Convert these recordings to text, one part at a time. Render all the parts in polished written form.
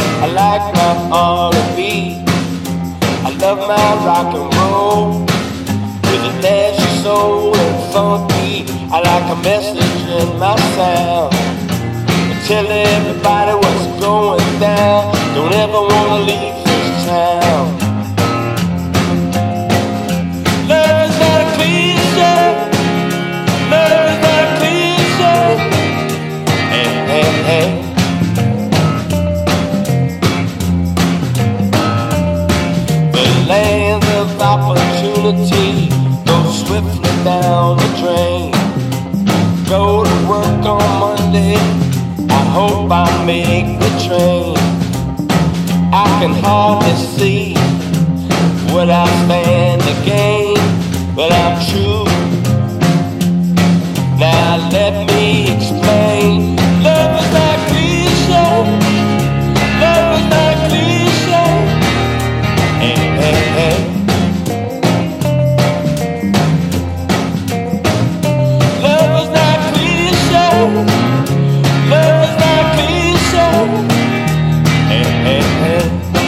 I like my R&B. I love my rock and roll with a dash of soul and funky. I like a message in my sound. Tell everybody what's going down. Don't ever wanna leave this town. Love is not a cliche. Love is not a cliche. Hey, hey, hey. The land of opportunity goes swiftly down the drain. Go to work on Monday, I hope I make the train. I can hardly see what I stand to gain, but I'm true. Now let me explain. Love is not cliche. Love is not cliche. Hey, hey, hey. Love is not cliche. Love is not cliche. Hey, hey, hey.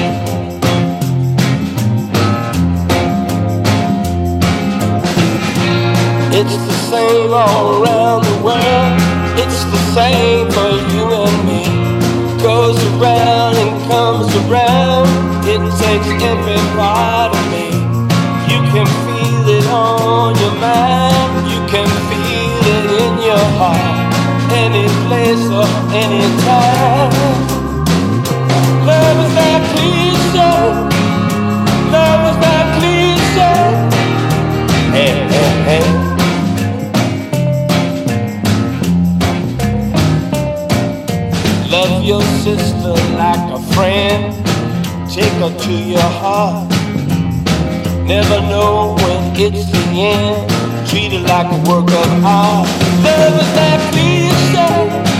It's the same all around the world. It's the same for you and me. Goes around and comes around. It takes every part of me. You can feel it on your mind. You can feel it in your heart. Any place or any time. Love is not cliche. Love is not cliche. Hey, hey, hey. Love your sister like a friend. Take her to your heart. Never know when it's the end. Treat it like a work of art. Love is not cliche.